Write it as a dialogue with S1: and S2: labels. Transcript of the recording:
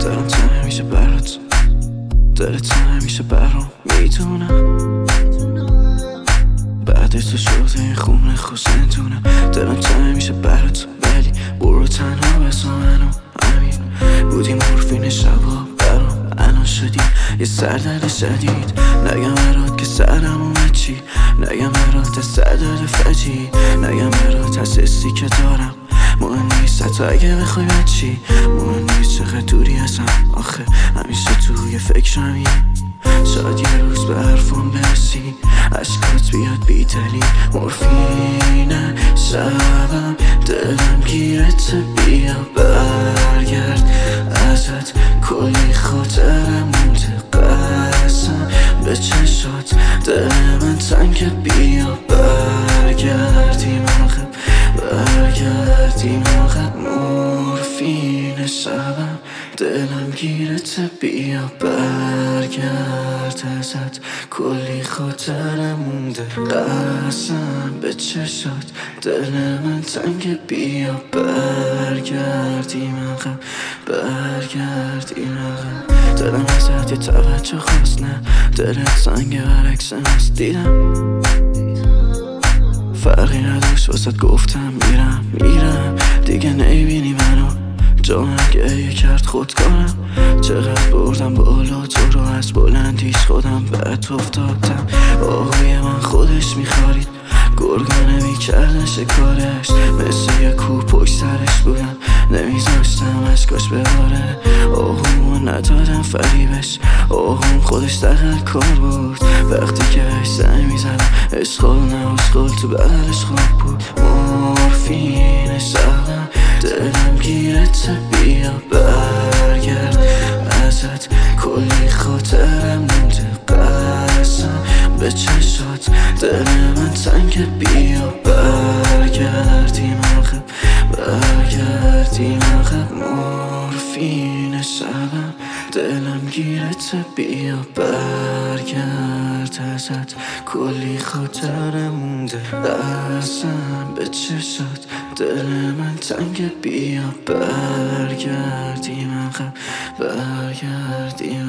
S1: دلم تنگ میشه برات، دلت تنگ میشه برام. میدونم بعدش تو شده این خونه خوزندونم. دلم تنگ میشه برات ولی برو تنها بزا منو. همین بودی مورفین شبا برام، الان شدی یه سردرد شدید. نگم برات که سرم اومد چی، نگم برات از سردرد فجی، نگم برات از حسی که دارم. مهم نیست حتی اگه بخوای بچی، مهم نیست چقدر دوری ازم. آخه همیشه توی فکرمی، شاید یه روز به حرفم برسی، عشقات بیاد بی دلیل. مورفین شبم دلم گیرت، بیا برگرد ازت کلی خاطرم مونده. قسم به چشات دل من تنگ، بیا برگردیم عقب، برگردیم عقب. مورفین شبم دلم گیرت، بیا برگرد ازت کلی خاطرم مونده. قسم به چشات دل من تنگ، بیا برگردیم عقب، برگردیم عقب. دلم ازت یه توجه خواست، نه دلت سنگ برعکس هست. دیدم فرقی نداشت واسد گفتم میرم دیگه نمیبینی منو. جامم گریه کرد خودکارم، چقدر بردم بالا تو رو از بلندیش خودم بعد افتادم. آهوی من خودش میخارید، گرگانه میکردن شکارش، مثل یه کو پشت سرش بودم، نمیذاشتم اشکاش بباره. آهومو ندادم فریبش، آهوم خودش دقیق کار بود. وقتی که بهش زنگ میزدم اشغال نه اشغال تو بغلش خواب بود. مورفین شبم دلم گیرت، بیا برگرد ازت کلی خاطرم مونده. قسم به چشات دل من تنگ، بیا برگردیم عقب، برگردیم عقب. مورفین شبم دلم گیرت، بیا برگرد ازت کلی خاطرم مونده. قسم به چشات دل من تنگ، بیا برگردیم عقب، برگردیم